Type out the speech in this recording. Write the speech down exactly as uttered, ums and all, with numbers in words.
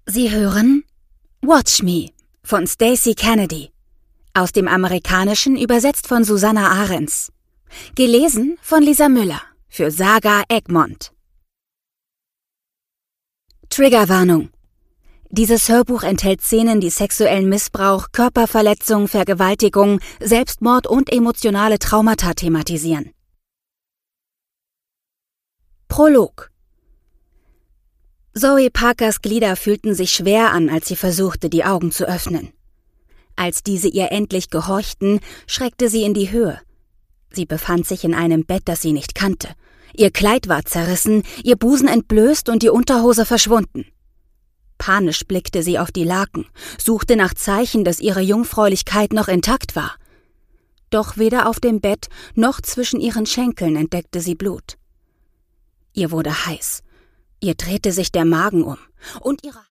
Sie hören Watch Me von Stacey Kennedy. Aus dem Amerikanischen übersetzt von Susanna Ahrens. Gelesen von Lisa Müller für Saga Egmont. Triggerwarnung. Dieses Hörbuch enthält Szenen, die sexuellen Missbrauch, Körperverletzung, Vergewaltigung, Selbstmord und emotionale Traumata thematisieren. Prolog. Zoe Parkers Glieder fühlten sich schwer an, als sie versuchte, die Augen zu öffnen. Als diese ihr endlich gehorchten, schreckte sie in die Höhe. Sie befand sich in einem Bett, das sie nicht kannte. Ihr Kleid war zerrissen, ihr Busen entblößt und die Unterhose verschwunden. Panisch blickte sie auf die Laken, suchte nach Zeichen, dass ihre Jungfräulichkeit noch intakt war. Doch weder auf dem Bett noch zwischen ihren Schenkeln entdeckte sie Blut. Ihr wurde heiß. Ihr drehte sich der Magen um und ihre